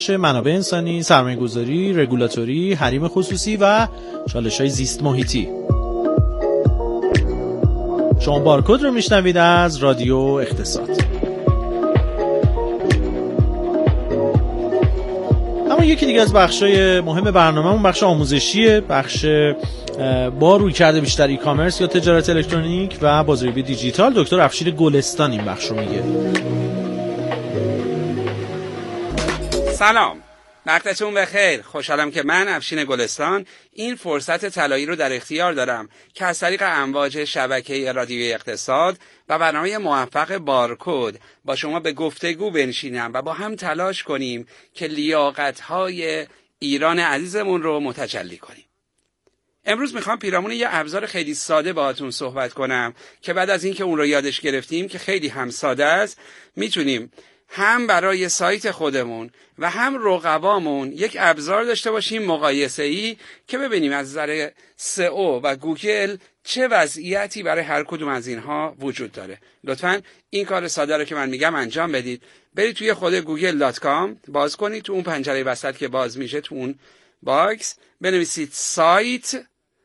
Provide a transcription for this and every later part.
چه منابع انسانی، سرمایه‌گذاری، رگولاتوری، حریم خصوصی و چالش‌های زیست محیطی. شما بارکد رو میشنوید از رادیو اقتصاد. اما یکی دیگه از بخشای مهم برنامه‌مون بخش آموزشیه، بخش با رویکرد بیشتر ای کامرس یا تجارت الکترونیک و بازاریابی دیجیتال. دکتر افشین گلستان این بخش رو میگه. سلام، وقتتون بخیر. خوشحالم که من افشین گلستان این فرصت طلایی رو در اختیار دارم که از طریق امواج شبکه رادیوی اقتصاد و برنامه موفق بارکد با شما به گفتگو بنشینم و با هم تلاش کنیم که لیاقت‌های ایران عزیزمون رو متجلی کنیم. امروز میخوام پیرامون یه ابزار خیلی ساده باهاتون صحبت کنم که بعد از اینکه اون رو یادش گرفتیم که خیلی هم ساده است، میتونیم هم برای سایت خودمون و هم رقبامون یک ابزار داشته باشیم مقایسه‌ای که ببینیم از نظر سئو و گوگل چه وضعیتی برای هر کدوم از اینها وجود داره. لطفاً این کار ساده رو که من میگم انجام بدید. برید توی خود google.com باز کنید، تو اون پنجره وسط که باز میشه تو اون باکس بنویسید سایت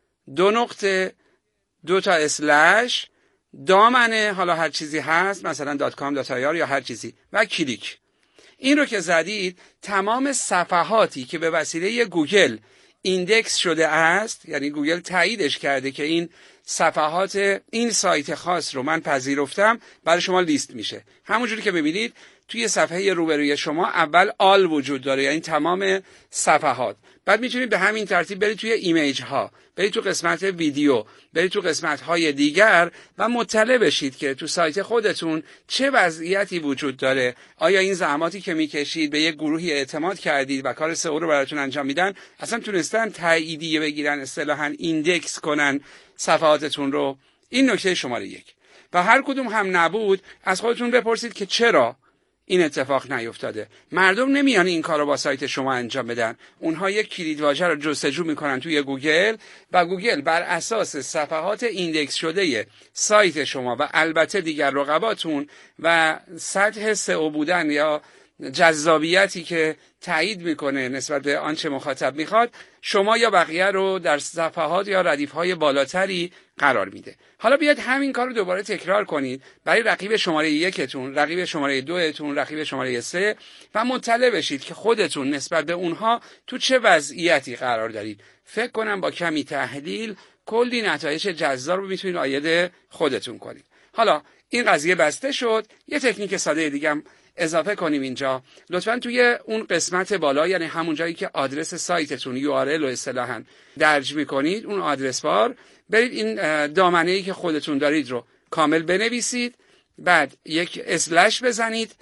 // دامنه، حالا هر چیزی هست مثلا .com .ir یا هر چیزی و کلیک. این رو که زدید تمام صفحاتی که به وسیله گوگل ایندکس شده است، یعنی گوگل تاییدش کرده که این صفحات این سایت خاص رو من پذیرفتم، برای شما لیست میشه. همونجوری که ببینید توی صفحه روبروی شما اول آل وجود داره، یعنی تمام صفحات. بعد میتونید به همین ترتیب برید توی ایمیج ها، برید تو قسمت ویدیو، برید تو قسمت های دیگر و مطلع بشید که تو سایت خودتون چه وضعیتی وجود داره. آیا این زحماتی که میکشید به یک گروهی اعتماد کردید و کار سئو رو براتون انجام میدن اصلا تونستن تاییدیه بگیرن، اصطلاحاً ایندکس کنن صفحاتتون رو؟ این نکته شماره 1. و هر کدوم هم نبود از خودتون بپرسید که چرا این اتفاق نیفتاده. مردم نمیان این کارو با سایت شما انجام بدن. اونها یک کلیدواژه رو جستجو میکنن توی گوگل و گوگل بر اساس صفحات ایندکس شده سایت شما و البته دیگر رقباتون و سطح سئو بودن یا جذابیتی که تایید میکنه نسبت به آنچه مخاطب میخواد، شما یا بقیه رو در صفحات یا ردیف‌های بالاتری قرار میده. حالا بیاید همین کار رو دوباره تکرار کنید برای رقیب شماره 1تون، رقیب شماره 2تون، رقیب شماره 3 و مطلع بشید که خودتون نسبت به اونها تو چه وضعیتی قرار دارید. فکر کنم با کمی تحلیل کلی نتایج جذاب رو میتونید عاید خودتون کنید. حالا این قضیه بسته شد، یه تکنیک ساده دیگه هم اضافه کنیم اینجا. لطفاً توی اون قسمت بالا، یعنی همون جایی که آدرس سایتتون URL رو اصطلاحاً درج میکنید، اون آدرس بار برید این دامنه‌ای که خودتون دارید رو کامل بنویسید، بعد یک اسلش بزنید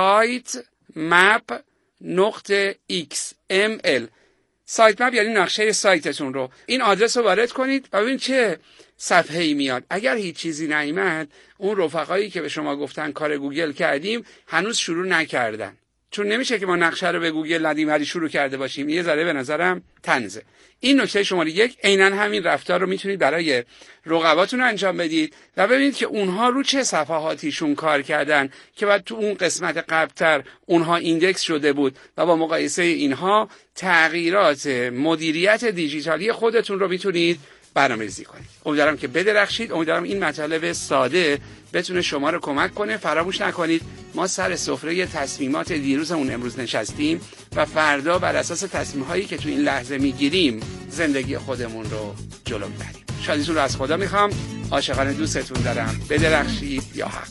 sitemap.xml. سایت مپ یعنی نقشه سایتتون رو، این آدرس رو وارد کنید و ببینید چه صفحه‌ای میاد. اگر هیچ چیزی نیامد، اون رفقایی که به شما گفتن کار گوگل کردیم هنوز شروع نکردن، چون نمیشه که ما نقشه رو به گوگل ندیم ولی شروع کرده باشیم. یه ذره به نظرم طنزه. این نکته شماره 1. عیناً همین رفتار رو میتونید برای رقباتون انجام بدید و ببینید که اونها رو چه صفحاتیشون کار کردن که بعد تو اون قسمت قبلتر اونها ایندکس شده بود و با مقایسه اینها تغییرات مدیریت دیجیتالی خودتون رو میتونید برنامه‌ریزی کنید. امیدوارم که بدرخشید. امیدوارم این مطالب ساده بتونه شما رو کمک کنه. فراموش نکنید ما سر سفره تصمیمات دیروزمون امروز نشستیم و فردا بر اساس تصمیم‌هایی که تو این لحظه میگیریم زندگی خودمون رو جلو میبریم. شادیتون رو از خدا میخوام. عاشقانه دوستتون دارم. بدرخشید یا حق.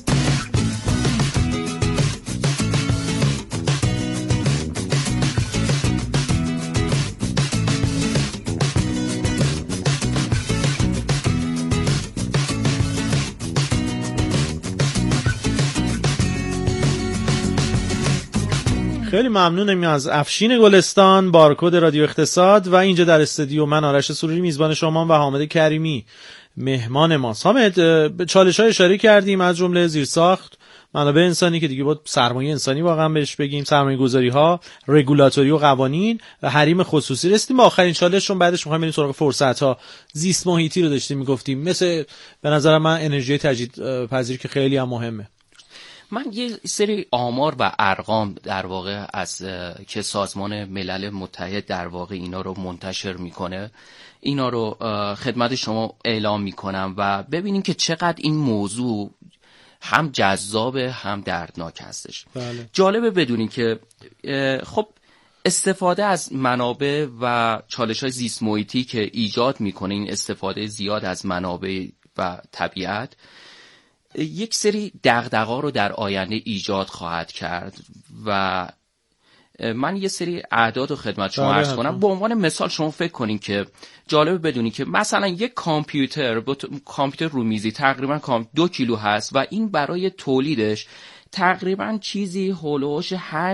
خیلی ممنونم از افشین گلستان، بارکد رادیو اقتصاد. و اینجا در استودیو من آرش سروری میزبان شما و حامد کریمی مهمان ماست. حامد، به چالش‌ها اشاره کردیم از جمله زیرساخت، منابع انسانی که دیگه با سرمایه انسانی واقعا بهش بگیم، سرمایه‌گذاری‌ها، رگولاتوری و قوانین و حریم خصوصی. رسیدیم به آخرین چالشون، بعدش می‌خوایم بریم سراغ فرصت‌ها. زیست محیطی رو داشتیم میگفتیم، مثل به نظر من انرژی تجدیدپذیر که خیلی هم مهمه. من یه سری آمار و ارقام در واقع از که سازمان ملل متحد در واقع اینا رو منتشر میکنه، اینا رو خدمت شما اعلام میکنم و ببینیم که چقدر این موضوع هم جذابه هم دردناک هستش. بله. جالبه بدونین که خب استفاده از منابع و چالش‌های زیست محیطی که ایجاد میکنه این استفاده زیاد از منابع و طبیعت یک سری دغدغه‌ها رو در آینده ایجاد خواهد کرد و من یه سری اعداد رو خدمت شما عرض کنم. به عنوان مثال شما فکر کنین که جالبه بدونی که مثلا یک کامپیوتر رومیزی تقریبا 2 کیلو هست و این برای تولیدش تقریبا چیزی هولوش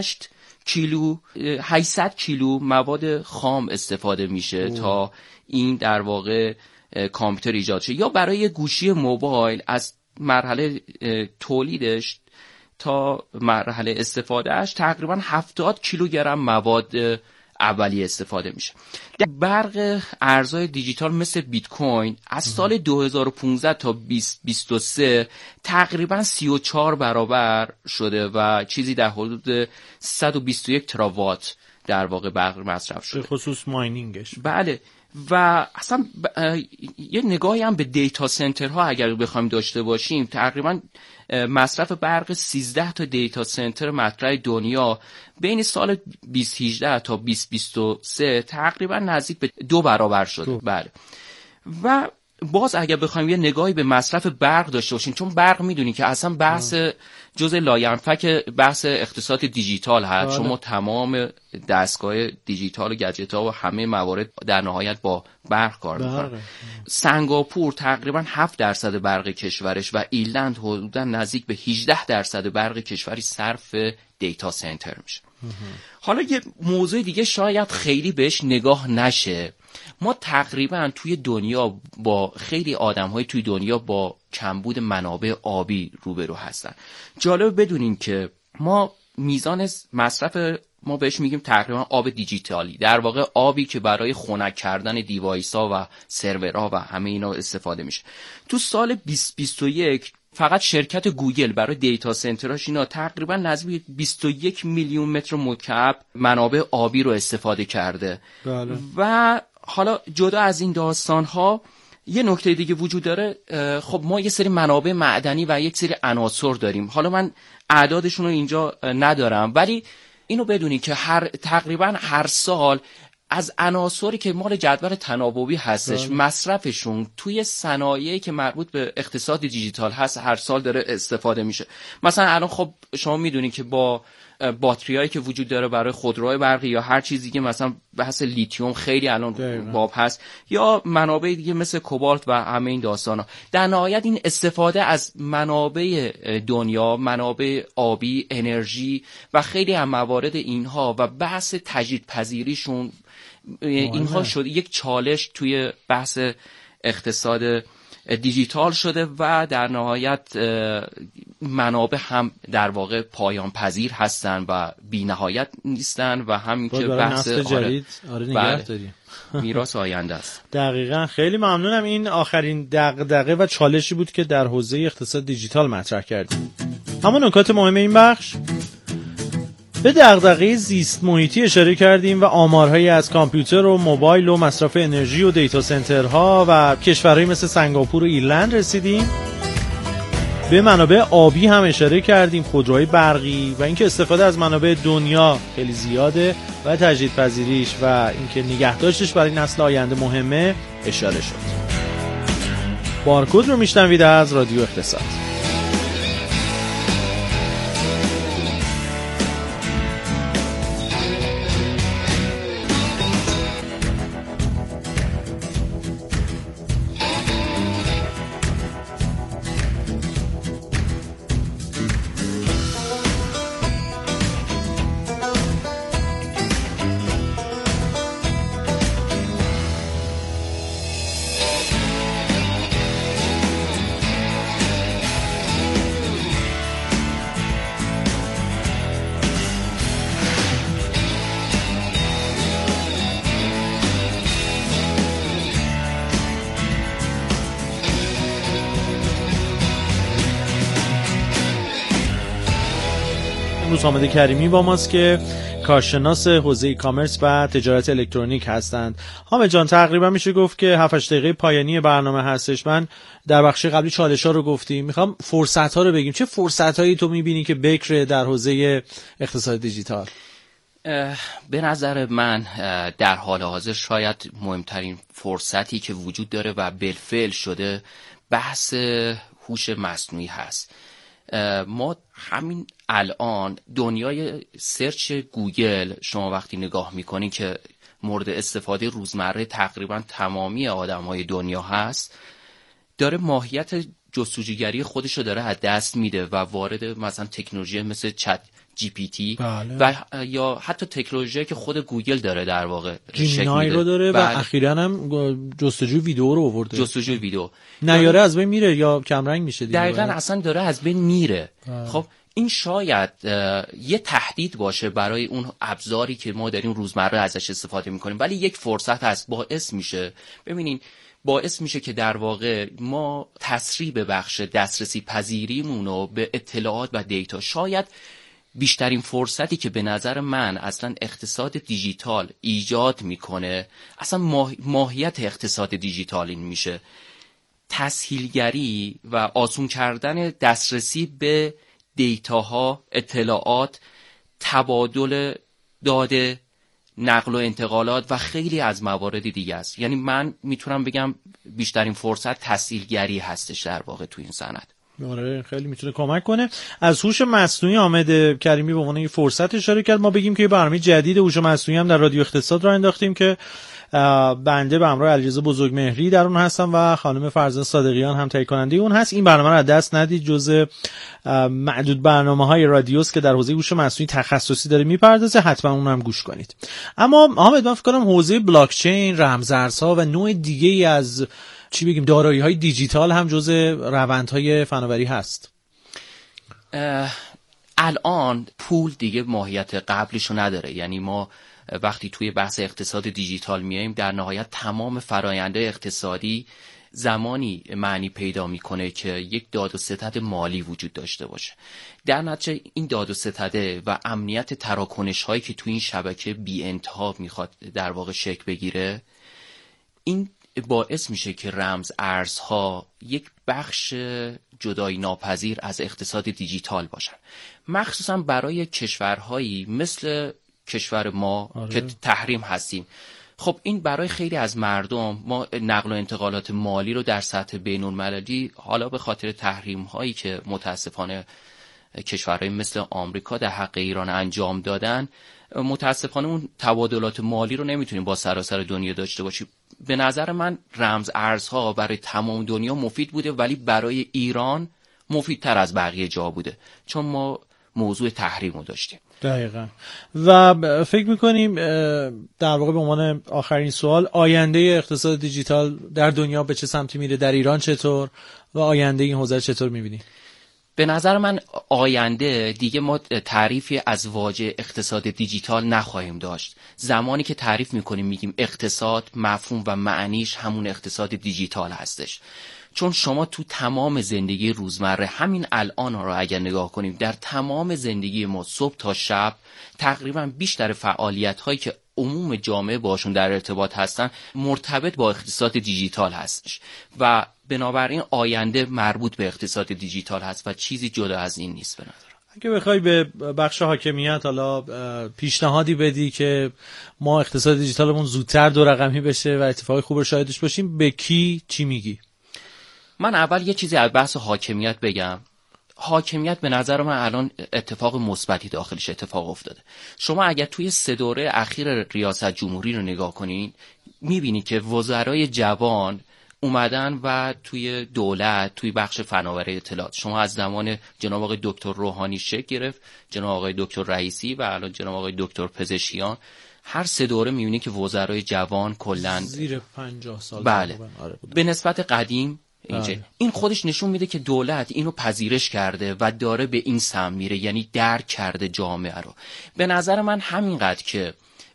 800 کیلو مواد خام استفاده میشه تا این در واقع کامپیوتر ایجاد شه. یا برای گوشی موبایل از مرحله تولیدش تا مرحله استفادهش تقریبا 70 کیلوگرم مواد اولیه استفاده میشه. در برق ارزهای دیجیتال مثل بیت کوین از سال 2015 تا 2023 تقریبا 34 برابر شده و چیزی در حدود 121 تراوات در واقع برق مصرف شده، به خصوص ماینینگش. بله. و اصلا یه نگاهی هم به دیتا سنترها اگر بخوایم داشته باشیم، تقریبا مصرف برق 13 تا دیتا سنتر مطرح دنیا بین سال 2018 تا 2023 تقریبا نزدیک به 2 برابر شده. بله. و باز اگر بخوایم یه نگاهی به مصرف برق داشته باشیم، چون برق میدونی که اصلا بحث جزء لاینفک بحث اقتصاد دیجیتال هست. شما تمام دستگاه دیجیتال و گجت ها و همه موارد در نهایت با برق کار میکنن. سنگاپور تقریبا 7% برق کشورش و ایرلند حدودا نزدیک به 18% برق کشوری صرف دیتا سنتر میشه. حالا یه موضوع دیگه شاید خیلی بهش نگاه نشه، ما تقریبا توی دنیا با خیلی آدم‌های توی دنیا با کمبود منابع آبی روبرو هستن. جالب بدونین که ما میزان مصرف ما بهش میگیم تقریبا آب دیجیتالی، در واقع آبی که برای خنک کردن دیوایس‌ها و سرورها و همه اینا استفاده میشه. تو سال 2021 فقط شرکت گوگل برای دیتا سنتراش اینا تقریبا نزدیک 21 میلیون متر مکعب منابع آبی رو استفاده کرده. بله. و حالا جدا از این داستان‌ها یه نکته دیگه وجود داره. خب ما یه سری منابع معدنی و یک سری عناصر داریم، حالا من اعدادشون رو اینجا ندارم، ولی اینو بدونی که تقریبا هر سال از عناصری که مال جدول تناوبی هستش مصرفشون توی صنایعی که مربوط به اقتصاد دیجیتال هست هر سال داره استفاده میشه. مثلا الان خب شما میدونی که با باتریایی که وجود داره برای خودروهای برقی یا هر چیزی که مثلا بحث لیتیوم خیلی الان باب هست، یا منابع دیگه مثل کوبالت و همه این داستانا، در نهایت این استفاده از منابع دنیا، منابع آبی، انرژی و خیلی از موارد اینها و بحث تجدیدپذیریشون اینها شده یک چالش توی بحث اقتصاد دیجیتال شده و در نهایت منابع هم در واقع پایان پذیر هستن و بی نهایت نیستن و همین که بحث جدید نگه داریم میراث آینده است. دقیقاً. خیلی ممنونم. این آخرین دغدغه و چالشی بود که در حوزه اقتصاد دیجیتال مطرح کردیم. اما نکات مهم این بخش، به دغدغه زیست محیطی اشاره کردیم و آمارهایی از کامپیوتر و موبایل و مصرف انرژی و دیتا سنترها و کشورهایی مثل سنگاپور و ایرلند رسیدیم. به منابع آبی هم اشاره کردیم، خودروهای برقی و اینکه استفاده از منابع دنیا خیلی زیاده و تجدیدپذیریش و اینکه نگهداشتش برای نسل آینده مهمه اشاره شد. بارکد رو میشنوید از رادیو اقتصاد. امروز حامد کریمی با ماست که کارشناس حوزه ای کامرس و تجارت الکترونیک هستند. حامد جان، تقریبا میشه گفت که 7-8 دقیقه پایانی برنامه هستش. من در بخش قبلی چالش‌ها رو گفتیم، میخوام فرصت‌ها رو بگیم. چه فرصت‌هایی تو می‌بینی که بکر در حوزه اقتصاد دیجیتال؟ به نظر من در حال حاضر شاید مهمترین فرصتی که وجود داره و بالفعل شده بحث هوش مصنوعی هست. ما همین الان دنیای سرچ گوگل شما وقتی نگاه میکنین که مورد استفاده روزمره تقریبا تمامی آدم‌های دنیا هست، داره ماهیت جستجوگری خودش رو داره از دست میده و وارد مثلا تکنولوژی مثل چت جی پی تی و یا حتی تکنولوژی که خود گوگل داره در واقع جیمینای رو داره و اخیراً هم جستجوی ویدیو رو آورده. جستجوی ویدیو نیاره از بین میره یا کمرنگ میشه دیگه. دقیقاً اصلا داره از بین میره. خب این شاید یه تهدید باشه برای اون ابزاری که ما داریم روزمره ازش استفاده میکنیم، ولی یک فرصت هست. باعث میشه که در واقع ما تسریع به بخش دسترسی پذیریمون رو به اطلاعات و دیتا، شاید بیشترین فرصتی که به نظر من اصلا اقتصاد دیجیتال ایجاد میکنه، اصلا ماهیت اقتصاد دیجیتال این میشه تسهیلگری و آسون کردن دسترسی به دیتاها، اطلاعات، تبادل داده، نقل و انتقالات و خیلی از موارد دیگه است. یعنی من میتونم بگم بیشترین فرصت تسهیلگری هستش در واقع تو این صنعت. آره، خیلی میتونه کمک کنه. از هوش مصنوعی حامد کریمی به عنوان یه فرصت اشاره کرد. ما بگیم که یه برنامه جدید هوش مصنوعی هم در رادیو اقتصاد راه انداختیم که بنده به همراه علیرضا بزرگمهری در اون هستم و خانم فرزانه صادقیان هم تهیه کننده اون هست. این برنامه رو از دست ندید، جزء معدود برنامه‌های رادیوست که در حوزه هوش مصنوعی تخصصی داره میپردازه. حتما اون هم گوش کنید. اما حامد، من فکر کنم حوزه بلاک چین، رمزارزها و نوع دیگه‌ای از دارایی‌های دیجیتال هم جزء روندهای فناوری هست. الان پول دیگه ماهیت قبلشو نداره. یعنی ما وقتی توی بحث اقتصاد دیجیتال میایم، در نهایت تمام فراینده اقتصادی زمانی معنی پیدا میکنه که یک داد و ستد مالی وجود داشته باشه. در نتیجه این داد و ستده و امنیت تراکنش هایی که توی این شبکه بی انتها میخواد در واقع شکل بگیره، این باعث میشه که رمز ارزها یک بخش جدایی ناپذیر از اقتصاد دیجیتال باشن، مخصوصا برای کشورهایی مثل کشور ما که تحریم هستیم. خب این برای خیلی از مردم، ما نقل و انتقالات مالی رو در سطح بین المللی، حالا به خاطر تحریم هایی که متاسفانه کشورهای مثل آمریکا در حق ایران انجام دادن، متاسفانه اون تبادلات مالی رو نمیتونیم با سراسر دنیا داشته باشیم. به نظر من رمز ارزها برای تمام دنیا مفید بوده، ولی برای ایران مفیدتر از بقیه جا بوده، چون ما موضوع تحریم رو داشتیم. دقیقا. و فکر میکنیم در واقع به عنوان آخرین سوال، آینده اقتصاد دیجیتال در دنیا به چه سمتی میره؟ در ایران چطور و آینده این حوزه چطور میبینی؟ به نظر من آینده دیگه ما تعریفی از واژه اقتصاد دیجیتال نخواهیم داشت. زمانی که تعریف میکنیم میگیم اقتصاد، مفهوم و معنیش همون اقتصاد دیجیتال هستش. چون شما تو تمام زندگی روزمره، همین الان رو اگر نگاه کنیم، در تمام زندگی ما صبح تا شب تقریبا بیشتر فعالیت هایی که عموم جامعه باشون در ارتباط هستن مرتبط با اقتصاد دیجیتال هستش و بنابراین آینده مربوط به اقتصاد دیجیتال هست و چیزی جدا از این نیست. به نظر اگه بخوای به بخش حاکمیت حالا پیشنهادی بدی که ما اقتصاد دیجیتالمون زودتر 2 رقمی بشه و اتفاقی خوب رو شاهدش باشیم، به کی چی میگی؟ من اول یه چیزی از بحث حاکمیت بگم. حاکمیت به نظر من الان اتفاق مثبتی داخلش اتفاق افتاده. شما اگر توی 3 دوره اخیر ریاست جمهوری رو نگاه کنین، میبینید که وزرای جوان اومدن و توی دولت، توی بخش فناوری اطلاعات، شما از زمان جناب آقای دکتر روحانی شکل گرفت، جناب آقای دکتر رئیسی و الان جناب آقای دکتر پزشکیان، هر 3 دوره میبینید که وزرای جوان کلاً زیر 50 سال بله به نسبت قدیم این خودش نشون میده که دولت اینو پذیرش کرده و داره به این سمت میره، یعنی درک کرده جامعه رو. به نظر من همینقدر که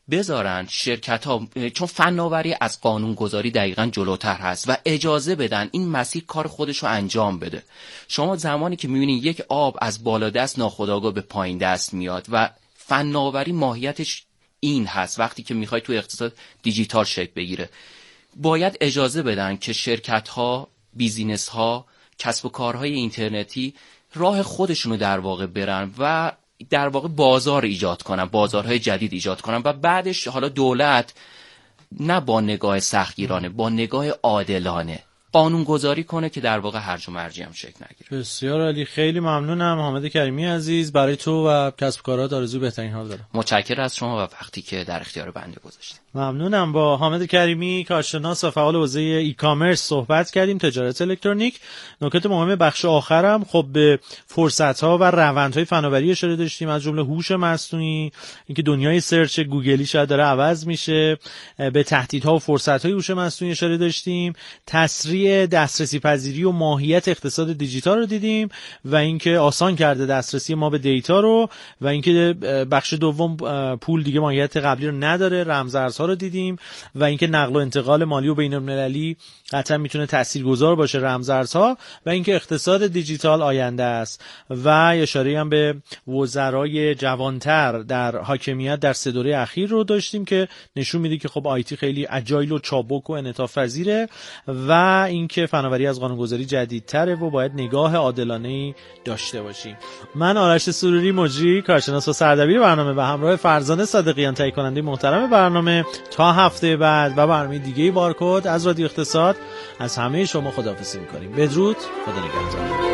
بذارن شرکت‌ها، چون فناوری از قانونگذاری دقیقاً جلوتر هست و اجازه بدن این مسیر کار خودش رو انجام بده. شما زمانی که می‌بینید یک آب از بالا دست ناخودآگاه به پایین دست میاد و فناوری ماهیتش این هست، وقتی که میخوای تو اقتصاد دیجیتال شکل بگیره باید اجازه بدن که شرکت‌ها، بیزینس‌ها، کسب و کارهای اینترنتی راه خودشونو در واقع برن و در واقع بازار ایجاد کنن، بازارهای جدید ایجاد کنن و بعدش حالا دولت نه با نگاه سختگیرانه، با نگاه عادلانه قانون گذاری کنه که در واقع هرج و مرجی هم شکل نگیره. بسیار عالی، خیلی ممنونم حامد کریمی عزیز. برای تو و کسب و کارات آرزوی بهترین حال دارم. متشکرم از شما و وقتی که در اختیار بنده گذاشتید. ممنونم. با حامد کریمی کارشناس و فعال حوزه ای کامرس صحبت کردیم، تجارت الکترونیک. نکات مهم بخش آخرم خب به فرصت‌ها و روندهای فناوری اشاره داشتیم، از جمله هوش مصنوعی، اینکه دنیای سرچ گوگلی شاید داره عوض میشه، به تهدیدها و فرصت‌های هوش مصنوعی اشاره داشتیم، تسریع دسترسی پذیری و ماهیت اقتصاد دیجیتال رو دیدیم و اینکه آسان کرده دسترسی ما به دیتا رو و اینکه بخش دوم پول دیگه ماهیت قبلی رو نداره، رمزارزها رو دیدیم و اینکه نقل و انتقال مالی و بین‌المللی قطعا میتونه تاثیرگذار باشه رمزارزها و اینکه اقتصاد دیجیتال آینده است و اشاره هم به وزرای جوانتر در حاکمیت در 3 دوره اخیر رو داشتیم که نشون میده که خب آیتی خیلی اجایل و چابک و انعطاف پذیره و اینکه فناوری از قانونگذاری جدیدتره و باید نگاه عادلانه‌ای داشته باشیم. من آرش سروری، مجری، کارشناس و سردبیر برنامه، به همراه فرزانه صادقیان، تهیه کننده محترم برنامه، تا هفته بعد و برنامه دیگه بارکد از رادیو اقتصاد از همه شما خداحافظی می‌کنیم. بدرود، خدا نگهدار.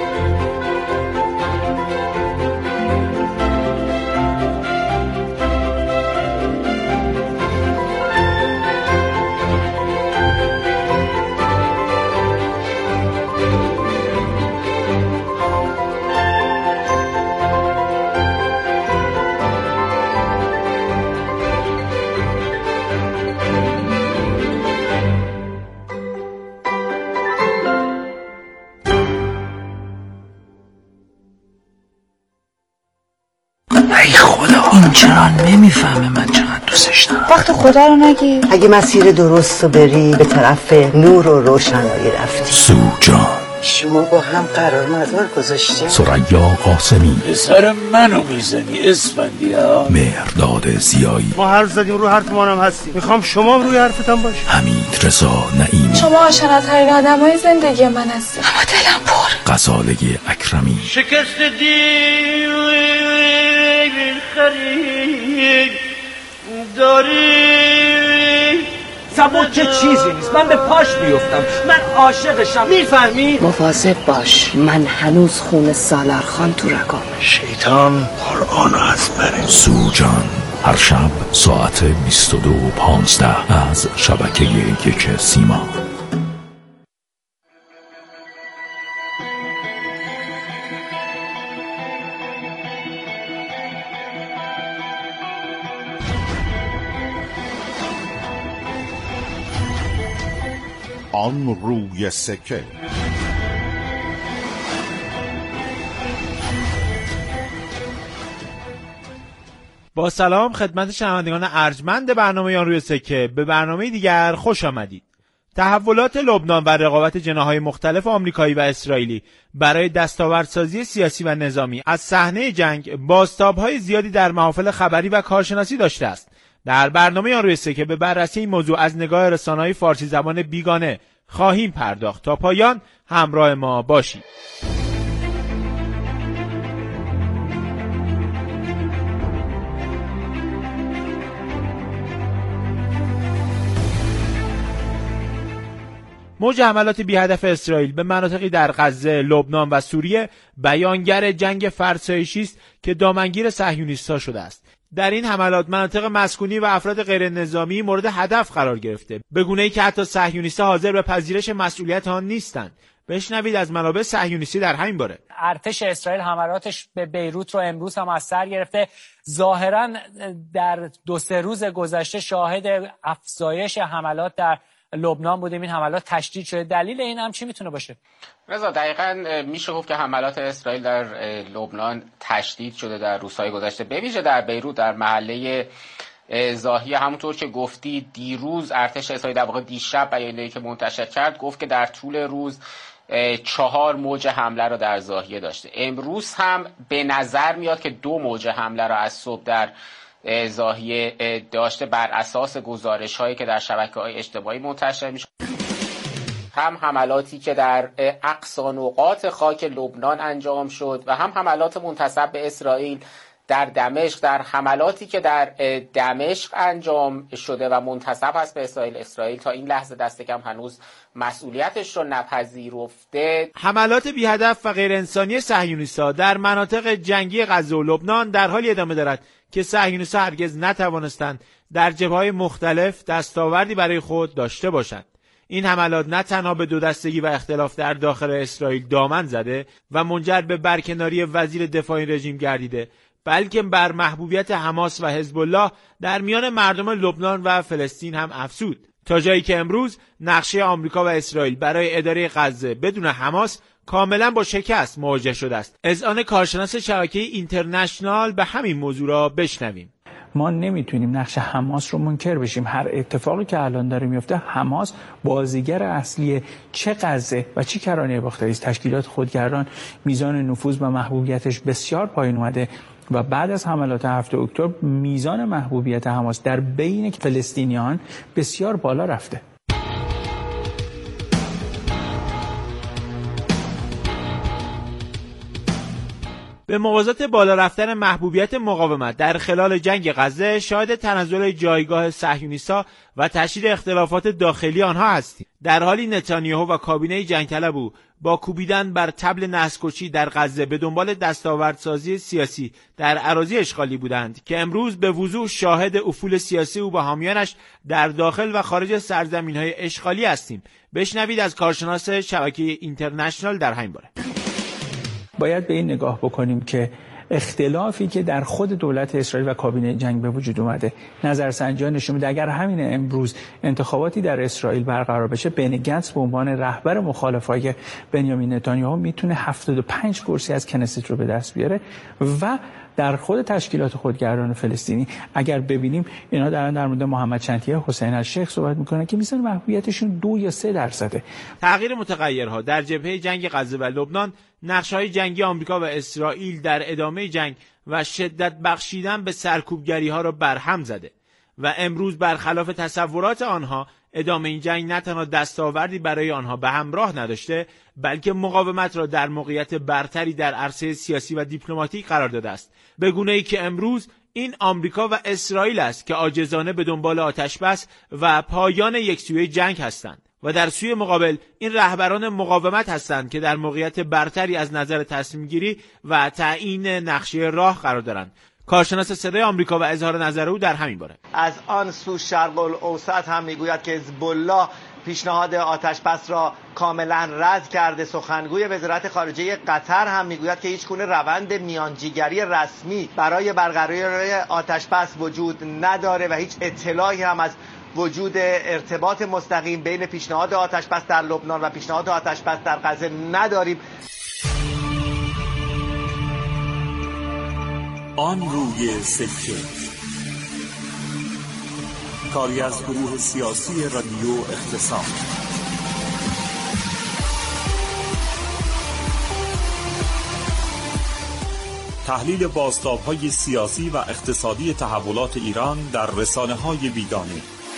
ای خدا، این چرا نمیفهمه من چقدر دوستش دارم. وقت خدا رو نگی. اگه مسیر درست رو بری به طرف نور و روشنایی رفتی. سوجان، شما با هم قرار مدار گذاشتیم. ثریا قاسمی، سر منو میزنی اسفندیار. مهرداد زیایی، ما حرف زدیم رو حرفمون هم هستیم. میخوام شما روی حرفتان باشی. حمید رضا نعیمی، شما آشناترین آدمای زندگی من هستی. اما دلم پر. غزاله اکرمی، شکست دیل خرید داری. سبک که چیزی نیست، من به پاش بیفتم، من عاشقشم، میفهمی؟ مواظب باش، من هنوز خون سالارخان تو رگامه. شیطان قرآن از بره. سوجان، هر شب ساعت 22:15 از شبکه 1 سیما. آن روی سکه. با سلام خدمت شنوندگان ارجمند برنامه آن روی سکه، به برنامه دیگر خوش آمدید. تحولات لبنان و رقابت جناح‌های مختلف آمریکایی و اسرائیلی برای دستاوردسازی سیاسی و نظامی از صحنه جنگ بازتاب‌های زیادی در محافل خبری و کارشناسی داشته است. در برنامه آن روی سکه به بررسی این موضوع از نگاه رسانه‌های فارسی زبان بیگانه خواهیم پرداخت. تا پایان همراه ما باشید. موج حملات بی هدف اسرائیل به مناطقی در غزه، لبنان و سوریه بیانگر جنگ فرسایشی است که دامنگیر صهیونیست‌ها شده است. در این حملات مناطق مسکونی و افراد غیر نظامی مورد هدف قرار گرفته، به گونه‌ای که حتی صهیونیست‌ها حاضر به پذیرش مسئولیت آن نیستند. بشنوید از منابع صهیونیستی در همین باره. ارتش اسرائیل حملاتش به بیروت رو امروز هم از سر گرفته. ظاهراً در 2-3 روز گذشته شاهد افزایش حملات در لبنان بودیم، این حملات تشدید شده. دلیل این هم چی میتونه باشه؟ رضا، دقیقاً میشه گفت که حملات اسرائیل در لبنان تشدید شده در روزهای گذشته، به ویژه در بیروت، در محله زاهیه همونطور که گفتی دیروز ارتش اسرائیل در واقع دیشب بیانیه‌ای که منتشر کرد گفت که در طول روز 4 موج حمله رو در زاهیه داشته. امروز هم به نظر میاد که 2 موج حمله رو از صبح در زاهیه داشته بر اساس گزارش هایی که در شبکه‌های اجتماعی منتشر میشه. هم حملاتی که در اقصی نقاط خاک لبنان انجام شد و هم حملات منتسب به اسرائیل در دمشق. در حملاتی که در دمشق انجام شده و منتسب هست به اسرائیل تا این لحظه دست کم هنوز مسئولیتش رو نپذیرفته. حملات بی هدف و غیر انسانی صهیونیست‌ها در مناطق جنگی غزه و لبنان در حالی ادامه دارد که صهیونیست‌ها هرگز نتوانستند در جبهه‌های مختلف دستاوردی برای خود داشته باشند. این حملات نه تنها به دو دستگی و اختلاف در داخل اسرائیل دامن زده و منجر به برکناری وزیر دفاع این رژیم گردیده، بلکه بر محبوبیت حماس و حزب الله در میان مردم لبنان و فلسطین هم افزود، تا جایی که امروز نقشه آمریکا و اسرائیل برای اداره غزه بدون حماس کاملا با شکست مواجه شده است. اذعان کارشناس شبکه اینترنشنال به همین موضوع را بشنویم. ما نمیتونیم نقش حماس رو منکر بشیم. هر اتفاقی که الان داره میفته، حماس بازیگر اصلی چه غزه و چه کرانه باختری است. تشکیلات خودگردان میزان نفوذ و محبوبیتش بسیار پایین اومده و بعد از حملات 7 اکتبر میزان محبوبیت حماس در بین فلسطینیان بسیار بالا رفته. به موازات بالا رفتن محبوبیت مقاومت در خلال جنگ غزه شاهد تنزل جایگاه صهیونیست‌ها و تشدید اختلافات داخلی آنها هستیم. در حالی نتانیاهو و کابینه جنگ طلب او با کوبیدن بر طبل نسل‌کشی در غزه به دنبال دستاوردسازی سیاسی در اراضی اشغالی بودند که امروز به وضوح شاهد افول سیاسی او با حامیانش در داخل و خارج سرزمین‌های اشغالی هستیم. بشنوید از کارشناس شبکه اینترنشنال در همین باره. باید به این نگاه بکنیم که اختلافی که در خود دولت اسرائیل و کابینه جنگ به وجود اومده، نظرسنجی‌ها نشون میده اگر همین امروز انتخاباتی در اسرائیل برقرار بشه، بنی گنتس به عنوان رهبر مخالفای بنیامین نتانیاهو میتونه 75 کرسی از کنست رو به دست بیاره و در خود تشکیلات خودگردان فلسطینی اگر ببینیم اینا دارن در مورد محمد شنتیه حسین الشیخ صحبت میکنن که میزان محبوبیتشون 2 یا 3%. تغییر متغیرها در جبهه جنگ غزه و لبنان، نقشه‌های جنگی آمریکا و اسرائیل در ادامه جنگ و شدت بخشیدن به سرکوبگری‌ها را برهم زده و امروز برخلاف تصورات آنها ادامه این جنگ نه تنها دستاوردی برای آنها به همراه نداشته، بلکه مقاومت را در موقعیت برتری در عرصه سیاسی و دیپلماتیک قرار داده است، به گونه‌ای که امروز این آمریکا و اسرائیل است که عاجزانه به دنبال آتش‌بس و پایان یکسویه جنگ هستند و در سوی مقابل این رهبران مقاومت هستند که در موقعیت برتری از نظر تصمیم گیری و تعیین نقشه راه قرار دارند. کارشناس صدای آمریکا و اظهار نظر او در همین باره. از آن سو شرق الاوسط هم میگوید که حزب الله پیشنهاد آتش‌بس را کاملا رد کرده. سخنگوی وزارت خارجه قطر هم میگوید که هیچ گونه روند میانجیگری رسمی برای برقراری آتش‌بس وجود نداره و هیچ اطلاعی هم از وجود ارتباط مستقیم بین پیشنهاد آتش‌بس در لبنان و پیشنهاد آتش‌بس در غزه نداریم. آن روی سکه، کاری از گروه سیاسی رادیو اقتصاد. تحلیل بازتاب‌های سیاسی و اقتصادی تحولات ایران در رسانه‌های بیگانه.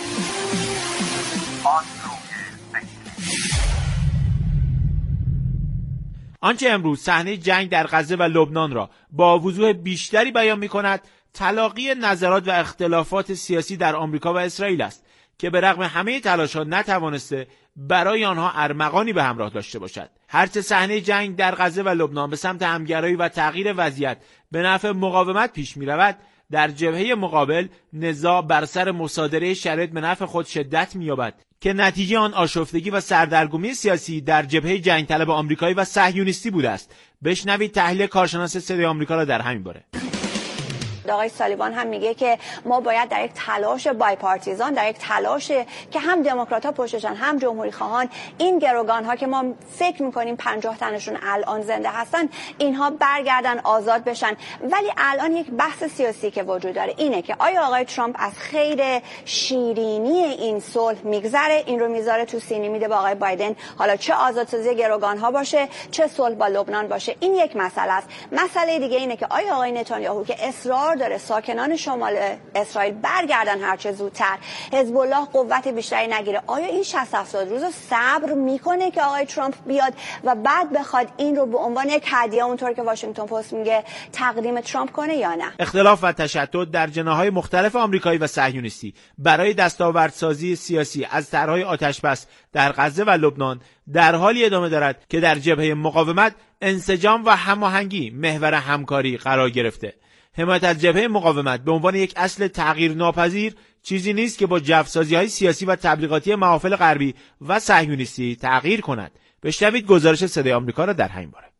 آنچه امروز صحنه جنگ در غزه و لبنان را با وضوح بیشتری بیان می‌کند، تلاقی نظرات و اختلافات سیاسی در آمریکا و اسرائیل است که به رغم همه تلاش‌ها نتوانسته برای آنها ارمغانی به همراه داشته باشد. هرچه صحنه جنگ در غزه و لبنان به سمت همگرایی و تغییر وضعیت به نفع مقاومت پیش می‌رود، در جبهه مقابل نزاع بر سر مصادره شرایط به نفع خود شدت می‌یابد که نتیجه آن آشفتگی و سردرگمی سیاسی در جبهه جنگ طلب آمریکایی و صهیونیستی بوده است. بشنوید تحلیل کارشناس صدای آمریکا را در همین باره. آقای سالیوان هم میگه که ما باید در یک تلاش بایپارتیزان، در یک تلاش که هم دموکرات‌ها پشتشن هم جمهوری خواهان، این گروگان‌ها که ما فکر می‌کنیم 50 تنشون الان زنده هستن اینها برگردن آزاد بشن. ولی الان یک بحث سیاسی که وجود داره اینه که آیا آقای ترامپ از خیر شیرینی این صلح میگذره، این رو میذاره تو سینی میده با آقای بایدن، حالا چه آزادسازی گروگان‌ها باشه چه صلح با لبنان باشه. این یک مسئله است. مسئله دیگه اینه که آیا آقای نتانیاهو که اصرار داره ساکنان شمال اسرائیل برگردن هرچه زودتر، حزب الله قوت بیشتری نگیره، آیا این 60-70 روز رو صبر میکنه که آقای ترامپ بیاد و بعد بخواد این رو به عنوان یک هدیه اونطور که واشنگتن پست میگه تقدیم ترامپ کنه یا نه؟ اختلاف و تشدد در جناح‌های مختلف آمریکایی و صهیونیستی برای دستاوردسازی سیاسی از طرح‌های آتش‌بس در غزه و لبنان در حالی ادامه دارد که در جبهه مقاومت انسجام و هماهنگی محور همکاری قرار گرفته. حمایت از جبهه مقاومت به عنوان یک اصل تغییر ناپذیر چیزی نیست که با جفسازی‌های سیاسی و تبلیغاتی محافل غربی و صهیونیستی تغییر کند. بشنوید گزارش صدای آمریکا را در همین باره.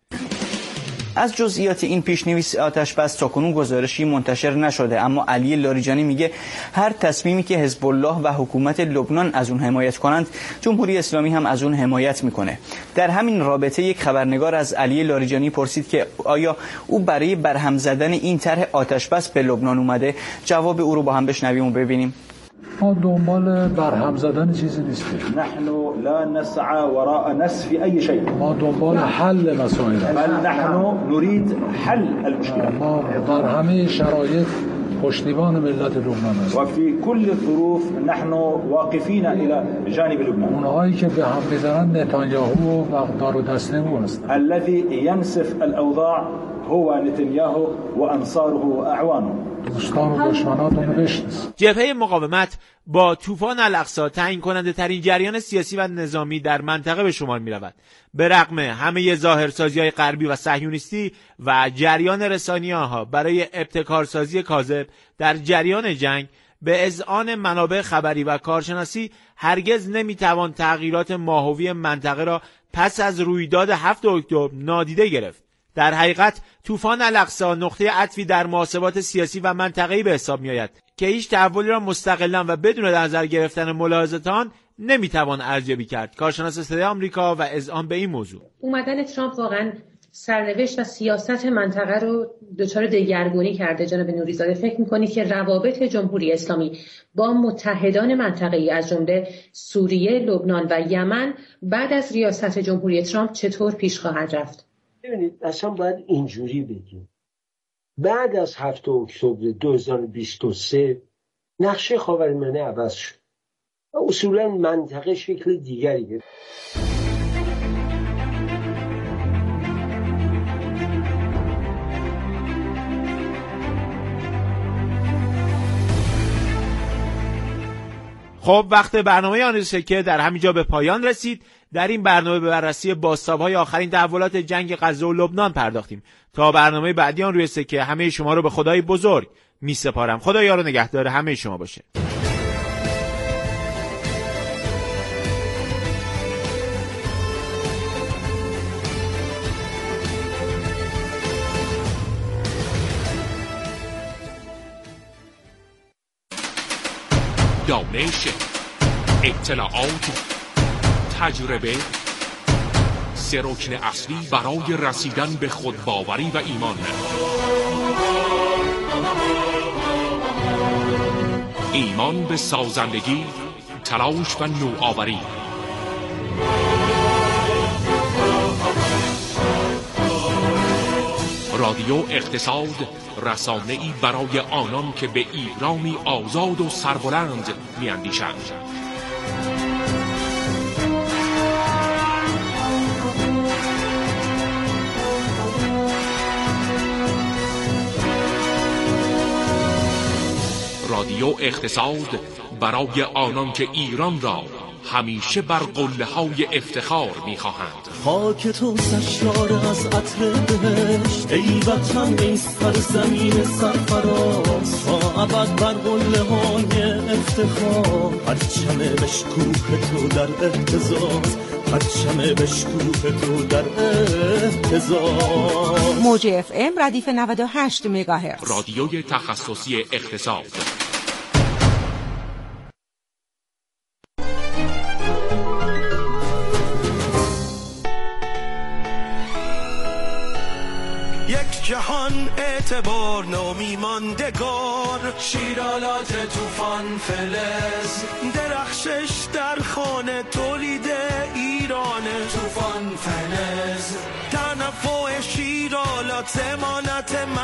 از جزئیات این پیش‌نویس آتش‌بس تاکنون گزارشی منتشر نشده، اما علی لاریجانی میگه هر تصمیمی که حزب الله و حکومت لبنان از اون حمایت کنند جمهوری اسلامی هم از اون حمایت میکنه. در همین رابطه یک خبرنگار از علی لاریجانی پرسید که آیا او برای برهم زدن این طرح آتش‌بس به لبنان اومده. جواب او رو با هم بشنویم و ببینیم. ما دنبال برهم زدن چیزی نیستیم. نحن لا نسعى وراء نسف أي شيء. ما دنبال حل مسائل. بل نحن نريد حل المشكلة. ما در همه شرایط پشتیبان ملت لبنان هستیم. و فی كل الظروف نحن واقفين الى جانب لبنان. اونهایی که به هم میزنن نتانیاهو و دار و دسته او هستند. الذي ينسف الاوضاع هو نتانیاهو و انصاره و اعوانه. دوستان و دشمناتون بشناس. جبهه مقاومت با طوفان الاقصی تعیین کننده ترین جریان سیاسی و نظامی در منطقه به شمار می رود. به رغم همه ظاهرسازی‌های غربی و صهیونیستی و جریان رسانی‌ها برای ابتکارسازی کاذب در جریان جنگ، به اذعان منابع خبری و کارشناسی هرگز نمیتوان تغییرات ماهوی منطقه را پس از رویداد 7 اکتبر نادیده گرفت. در حقیقت طوفان الاقصی نقطه عطفی در محاسبات سیاسی و منطقه‌ای به حساب می‌آید که هیچ تحولی را مستقلاً و بدون در نظر گرفتن ملاحظات آن نمیتوان ارزیابی کرد. کارشناس صدای آمریکا و اذعان به این موضوع: اومدن ترامپ واقعاً سرنوشت و سیاست منطقه رو دچار دگرگونی کرده. جناب نوریزاده، فکر می‌کنید که روابط جمهوری اسلامی با متحدان منطقه‌ای از جمله سوریه، لبنان و یمن بعد از ریاست جمهوری ترامپ چطور پیش خواهد رفت؟ ببینید، اصلا باید اینجوری بگیم. بعد از 7 اکتبر 2023 نقشه خاورمیانه عوض شد. اصولا منطقه شکل دیگری گرفت. خب، وقت برنامه آن روز که در همینجا به پایان رسید. در این برنامه به بررسی بازتاب‌های آخرین تحولات جنگ غزه و لبنان پرداختیم. تا برنامه بعدی آن روی سکه همه شما رو به خدای بزرگ می‌سپارم. خدا یار و نگهدار همه شما باشه. دانش، اطلاعات، تجربه، سه رکن اصلی برای رسیدن به خودباوری و ایمان. ایمان به سازندگی، تلاش و نوآوری. رادیو اقتصاد، رسانه‌ای برای آنان که به ایرانی آزاد و سربلند می‌اندیشند. رادیو اقتصاد برای آنان که ایران را همیشه بر قله‌های افتخار می‌خواهند. خاک تو سرشار از عطر بهشت، ای وطن ای سرزمین سرفراز، تا ابد بر قله‌های افتخار، پرچم بشکوه تو در اهتزاز، پرچم بشکوه تو در اهتزاز. موج اف ام ردیف 98 مگاهرتز، رادیوی تخصصی اقتصاد. یک جهان اعتبار نامی ماندگار، شیرالات توفان فلز، درخشش در خانه تولید ایران، توفان فلز، تنوع شیرالات ضمانت